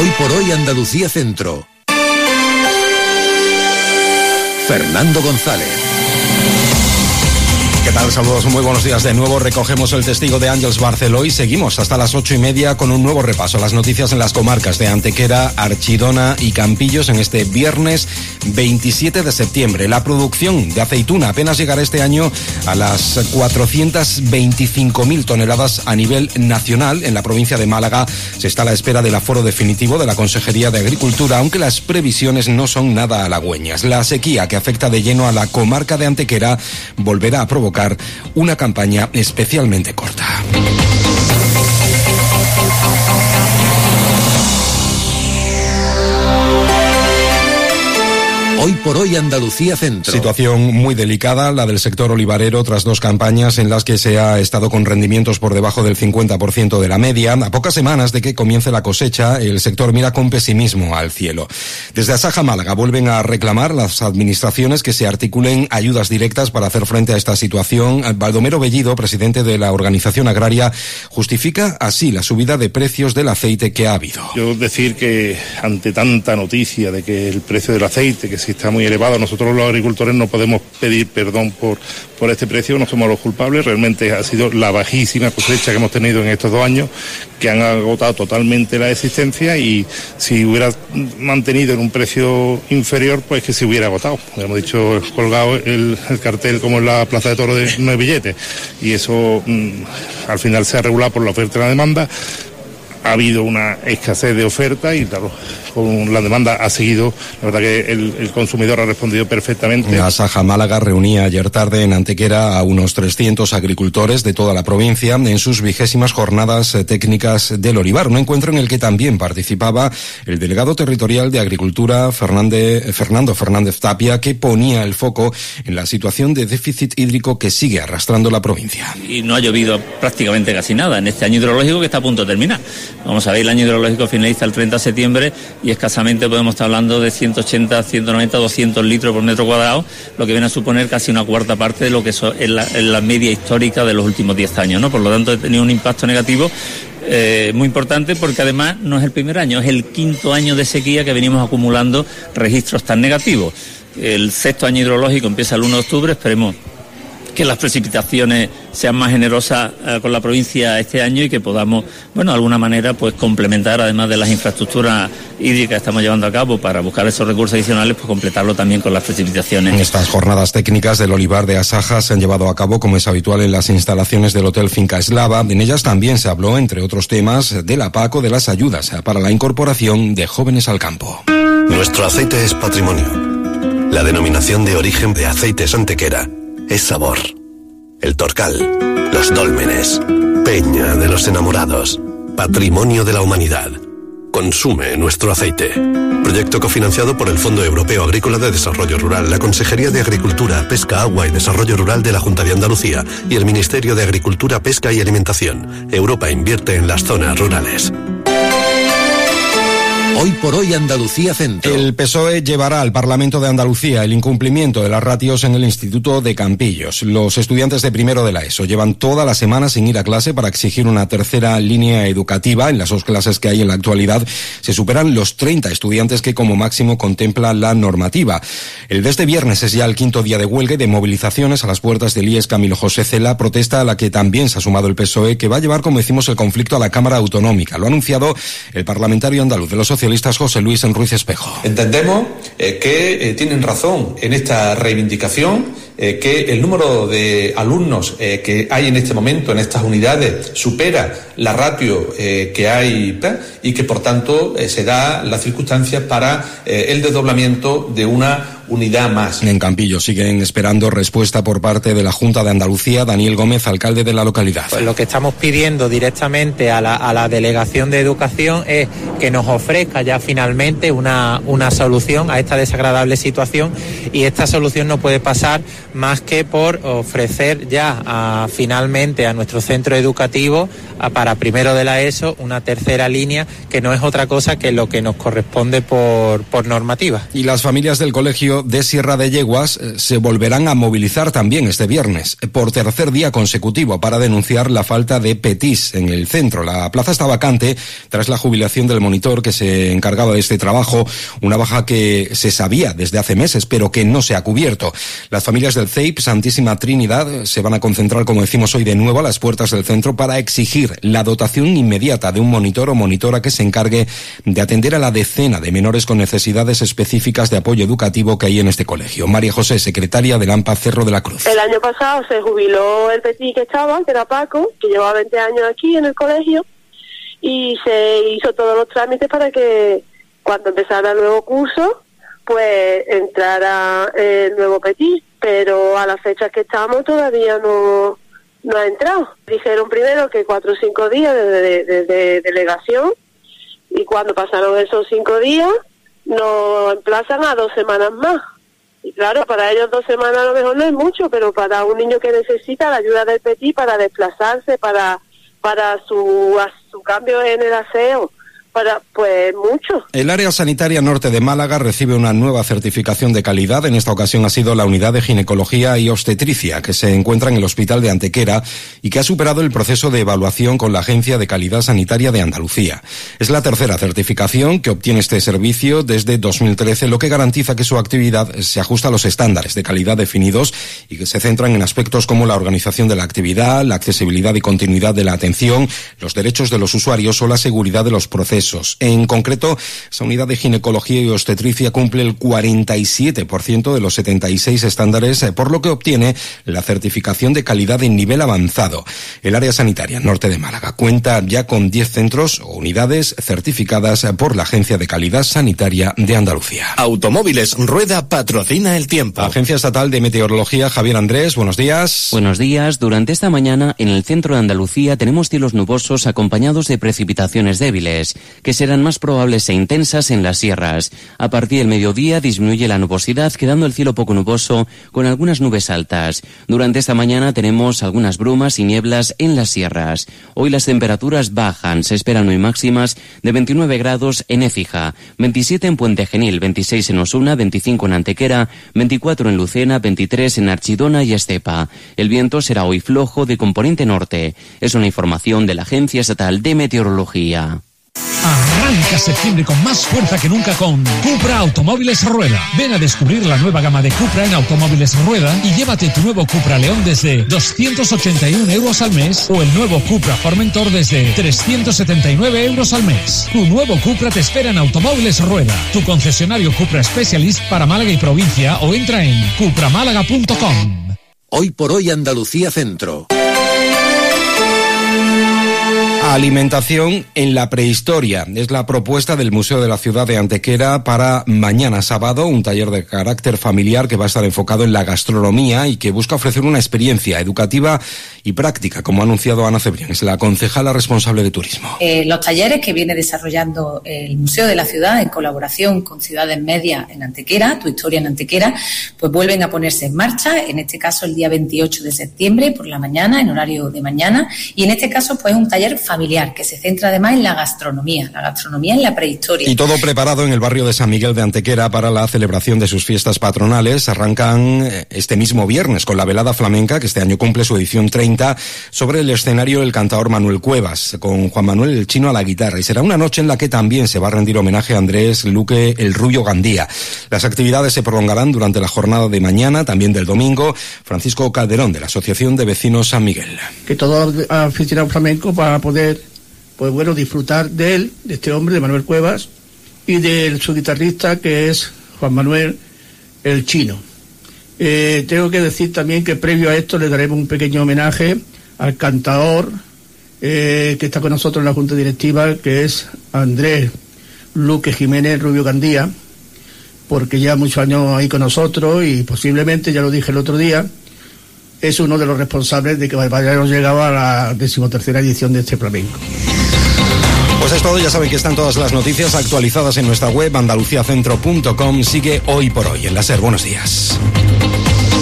Hoy por hoy Andalucía Centro. Fernando González. ¿Qué tal? Saludos, muy buenos días de nuevo. Recogemos el testigo de Àngels Barceló y seguimos hasta las 8:30 con un nuevo repaso a las noticias en las comarcas de Antequera, Archidona y Campillos en este viernes 27 de septiembre. La producción de aceituna apenas llegará este año a las 425.000 toneladas a nivel nacional. En la provincia de Málaga se está a la espera del aforo definitivo de la Consejería de Agricultura, aunque las previsiones no son nada halagüeñas. La sequía que afecta de lleno a la comarca de Antequera volverá a provocar una campaña especialmente corta. Hoy por hoy Andalucía Centro. Situación muy delicada, la del sector olivarero, tras 2 campañas en las que se ha estado con rendimientos por debajo del 50% de la media. A pocas semanas de que comience la cosecha, el sector mira con pesimismo al cielo. Desde Asaja Málaga vuelven a reclamar las administraciones que se articulen ayudas directas para hacer frente a esta situación. Baldomero Bellido, presidente de la organización agraria, justifica así la subida de precios del aceite que ha habido. Yo decir que ante tanta noticia de que el precio del aceite, que está muy elevado, nosotros los agricultores no podemos pedir perdón por este precio, no somos los culpables. Realmente ha sido la bajísima cosecha que hemos tenido en estos 2 años, que han agotado totalmente la existencia, y si hubiera mantenido en un precio inferior, pues que se hubiera agotado. Hemos dicho, colgado el cartel como en la Plaza de Toros de no hay billetes, y eso al final se ha regulado por la oferta y la demanda. Ha habido una escasez de oferta y claro, con la demanda ha seguido. La verdad que el consumidor ha respondido perfectamente. Asaja Málaga reunía ayer tarde en Antequera a unos 300 agricultores de toda la provincia en sus 20º jornadas técnicas del olivar, un encuentro en el que también participaba el delegado territorial de Agricultura, Fernando Fernández Tapia, que ponía el foco en la situación de déficit hídrico que sigue arrastrando la provincia. Y no ha llovido prácticamente casi nada en este año hidrológico que está a punto de terminar. Vamos a ver, el año hidrológico finaliza el 30 de septiembre y escasamente podemos estar hablando de 180, 190, 200 litros por metro cuadrado, lo que viene a suponer casi una cuarta parte de lo que es la media histórica de los últimos 10 años, ¿no? Por lo tanto, ha tenido un impacto negativo muy importante, porque además no es el primer año, es el 5º año de sequía que venimos acumulando registros tan negativos. El 6º año hidrológico empieza el 1 de octubre, esperemos que las precipitaciones sean más generosas con la provincia este año y que podamos, de alguna manera, pues complementar, además de las infraestructuras hídricas que estamos llevando a cabo para buscar esos recursos adicionales, pues completarlo también con las precipitaciones. Estas jornadas técnicas del olivar de Asaja se han llevado a cabo, como es habitual, en las instalaciones del Hotel Finca Eslava. En ellas también se habló, entre otros temas, de la PAC o de las ayudas para la incorporación de jóvenes al campo. Nuestro aceite es patrimonio. La denominación de origen de Aceites Antequera es sabor. El Torcal, los dólmenes, Peña de los enamorados, patrimonio de la humanidad. Consume nuestro aceite. Proyecto cofinanciado por el Fondo Europeo Agrícola de Desarrollo Rural, la Consejería de Agricultura, Pesca, Agua y Desarrollo Rural de la Junta de Andalucía y el Ministerio de Agricultura, Pesca y Alimentación. Europa invierte en las zonas rurales. Hoy por hoy Andalucía Centro. El PSOE llevará al Parlamento de Andalucía el incumplimiento de las ratios en el Instituto de Campillos. Los estudiantes de primero de la ESO llevan toda la semana sin ir a clase para exigir una tercera línea educativa. En las 2 clases que hay en la actualidad se superan los 30 estudiantes que como máximo contempla la normativa. El de este viernes es ya el 5º día de huelga y de movilizaciones a las puertas del IES Camilo José Cela, protesta a la que también se ha sumado el PSOE, que va a llevar, como decimos, el conflicto a la Cámara Autonómica. Lo ha anunciado el parlamentario andaluz de los socialistas, José Luis Ruiz Espejo. Entendemos que tienen razón en esta reivindicación, que el número de alumnos que hay en este momento en estas unidades supera la ratio que hay y que por tanto se da las circunstancias para el desdoblamiento de una unidad más. En Campillo siguen esperando respuesta por parte de la Junta de Andalucía. Daniel Gómez, alcalde de la localidad. Pues lo que estamos pidiendo directamente a la Delegación de Educación es que nos ofrezca ya finalmente una solución a esta desagradable situación, y esta solución no puede pasar más que por ofrecer ya finalmente a nuestro centro educativo para primero de la ESO una tercera línea, que no es otra cosa que lo que nos corresponde por normativa. Y las familias del colegio de Sierra de Yeguas se volverán a movilizar también este viernes, por tercer día consecutivo, para denunciar la falta de PETIS en el centro. La plaza está vacante tras la jubilación del monitor que se encargaba de este trabajo, una baja que se sabía desde hace meses, pero que no se ha cubierto. Las familias del CEIP Santísima Trinidad se van a concentrar, como decimos hoy, de nuevo a las puertas del centro para exigir la dotación inmediata de un monitor o monitora que se encargue de atender a la decena de menores con necesidades específicas de apoyo educativo que hay en este colegio. María José, secretaria del AMPA Cerro de la Cruz. El año pasado se jubiló el petit que era Paco, que llevaba 20 años aquí en el colegio, y se hizo todos los trámites para que cuando empezara el nuevo curso, pues entrara el nuevo petit, pero a las fechas que estamos todavía no ha entrado. Dijeron primero que 4 o 5 días de delegación, y cuando pasaron esos 5 días nos emplazan a 2 semanas más. Y claro, para ellos 2 semanas a lo mejor no es mucho, pero para un niño que necesita la ayuda del petit para desplazarse, para su cambio en el aseo, pues mucho. El área sanitaria norte de Málaga recibe una nueva certificación de calidad. En esta ocasión ha sido la unidad de ginecología y obstetricia, que se encuentra en el hospital de Antequera y que ha superado el proceso de evaluación con la Agencia de Calidad Sanitaria de Andalucía. Es la tercera certificación que obtiene este servicio desde 2013, lo que garantiza que su actividad se ajusta a los estándares de calidad definidos y que se centran en aspectos como la organización de la actividad, la accesibilidad y continuidad de la atención, los derechos de los usuarios o la seguridad de los procesos. En concreto, esa unidad de ginecología y obstetricia cumple el 47% de los 76 estándares, por lo que obtiene la certificación de calidad en nivel avanzado. El área sanitaria norte de Málaga cuenta ya con 10 centros o unidades certificadas por la Agencia de Calidad Sanitaria de Andalucía. Automóviles Rueda patrocina el tiempo. Agencia Estatal de Meteorología, Javier Andrés, buenos días. Buenos días. Durante esta mañana en el centro de Andalucía tenemos cielos nubosos acompañados de precipitaciones débiles, que serán más probables e intensas en las sierras. A partir del mediodía disminuye la nubosidad, quedando el cielo poco nuboso con algunas nubes altas. Durante esta mañana tenemos algunas brumas y nieblas en las sierras. Hoy las temperaturas bajan, se esperan hoy máximas de 29 grados en Écija, 27 en Puente Genil, 26 en Osuna, 25 en Antequera, 24 en Lucena, 23 en Archidona y Estepa. El viento será hoy flojo de componente norte. Es una información de la Agencia Estatal de Meteorología. Arranca septiembre con más fuerza que nunca con Cupra Automóviles Rueda. Ven a descubrir la nueva gama de Cupra en Automóviles Rueda y llévate tu nuevo Cupra León desde 281 euros al mes o el nuevo Cupra Formentor desde 379 euros al mes. Tu nuevo Cupra te espera en Automóviles Rueda, tu concesionario Cupra Specialist para Málaga y provincia, o entra en cupramálaga.com. Hoy por hoy Andalucía Centro. Alimentación en la prehistoria. Es la propuesta del Museo de la Ciudad de Antequera para mañana sábado, un taller de carácter familiar que va a estar enfocado en la gastronomía y que busca ofrecer una experiencia educativa y práctica, como ha anunciado Ana Cebrián, es la concejala responsable de turismo. Los talleres que viene desarrollando el Museo de la Ciudad en colaboración con Ciudades Medias en Antequera, Tu Historia en Antequera, pues vuelven a ponerse en marcha, en este caso el día 28 de septiembre por la mañana, en horario de mañana, y en este caso pues un taller familiar que se centra además en la gastronomía en la prehistoria. Y todo preparado en el barrio de San Miguel de Antequera para la celebración de sus fiestas patronales. Arrancan este mismo viernes con la velada flamenca, que este año cumple su edición 30, sobre el escenario el cantador Manuel Cuevas, con Juan Manuel el Chino a la guitarra. Y será una noche en la que también se va a rendir homenaje a Andrés Luque el Rubio Gandía. Las actividades se prolongarán durante la jornada de mañana, también del domingo. Francisco Calderón, de la Asociación de Vecinos San Miguel. Que todos los aficionados flamencos van a poder disfrutar de él, de este hombre, de Manuel Cuevas, y de su guitarrista, que es Juan Manuel el Chino. Tengo que decir también que previo a esto le daremos un pequeño homenaje al cantador que está con nosotros en la Junta Directiva, que es Andrés Luque Jiménez Rubio Gandía, porque ya muchos años ahí con nosotros y posiblemente, ya lo dije el otro día, es uno de los responsables de que hayamos llegado a la 13ª edición de este flamenco. Pues es todo, ya saben que están todas las noticias actualizadas en nuestra web andaluciacentro.com. Sigue Hoy por Hoy en la SER. Buenos días.